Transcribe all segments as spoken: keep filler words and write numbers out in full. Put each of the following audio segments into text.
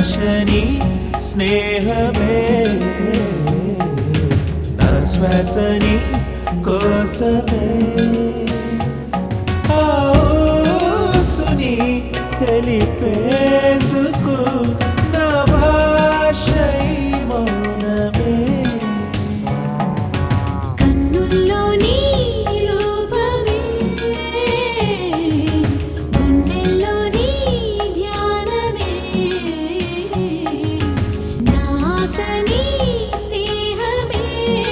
నాశని స్నేహమే నా శ్వాసని కోసమే ఆ ఊసుని తెలిపేందుకు నా భాష ఈ మౌనమే కన్నుల్లోని రూపమే గుండెల్లోని ధ్యానమే నాశని స్నేహమే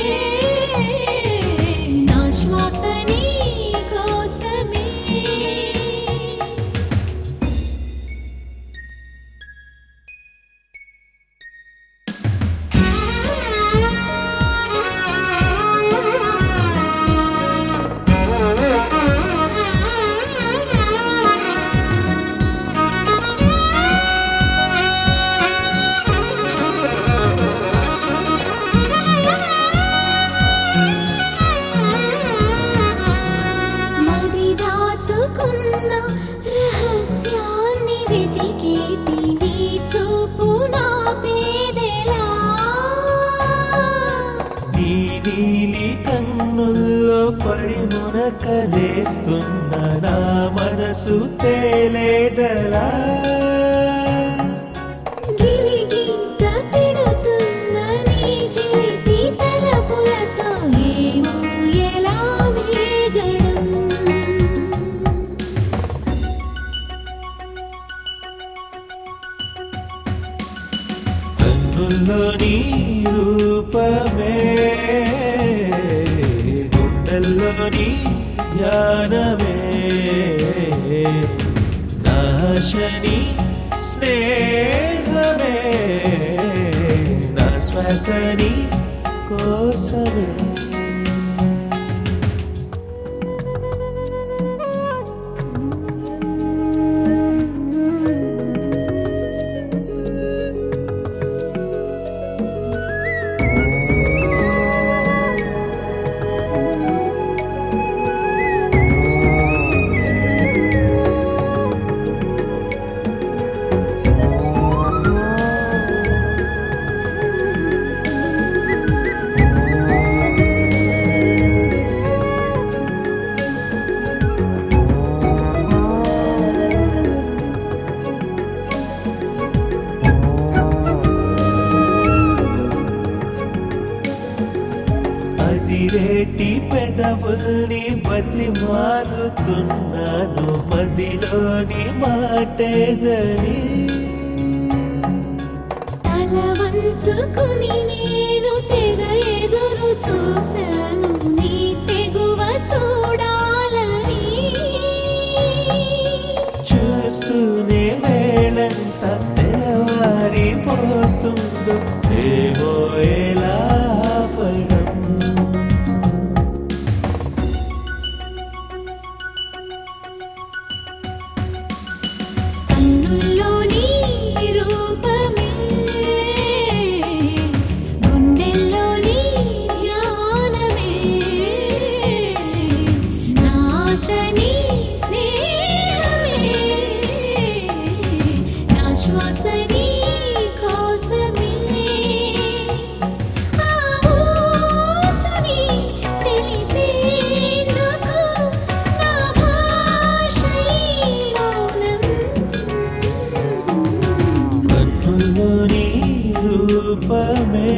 నా శ్వాసని కోసమే దాచుకున్న రహస్యాన్ని వెతికేటి నీ చూపు నా పేదెలా నీ నీలి కన్నుల్లో పడి మునకలేస్తున్న నా మనసు తేలేదలా గిలిగింత తిడుతున్న నీ చిలిపి తలపులతో ఏమో ఎలా వేగడం కన్నుల్లోని రూపమే గుండెల్లోని ధ్యానమే నాశని స్నేహమే నా శ్వాసని కోసమే అదిరేటి పెదవుల్ని బతిమాలుతున్నాను మదిలోని మాటేదని తల వంచుకుని నేను తెగ ఎదురు చూశాను నీ తెగువ చూడాలని చూస్తూనే వేళంత తెల్లవారిపోతుందో ఏమో ఎలా ఆపడం కన్నుల్లోని రూపమే గుండెల్లోని ధ్యానమే నాశని స్నేహమే నా శ్వాసని కోసమే ఆ ఊసుని తెలిపేందుకు నా భాష ఈ మౌనం కన్నుల్లోని రూపమే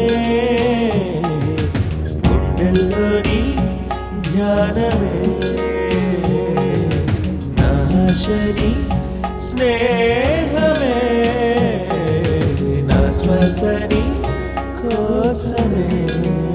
గుండెల్లోని ధ్యానమే నాశని స్నేహమే నా శ్వాసని కోసమే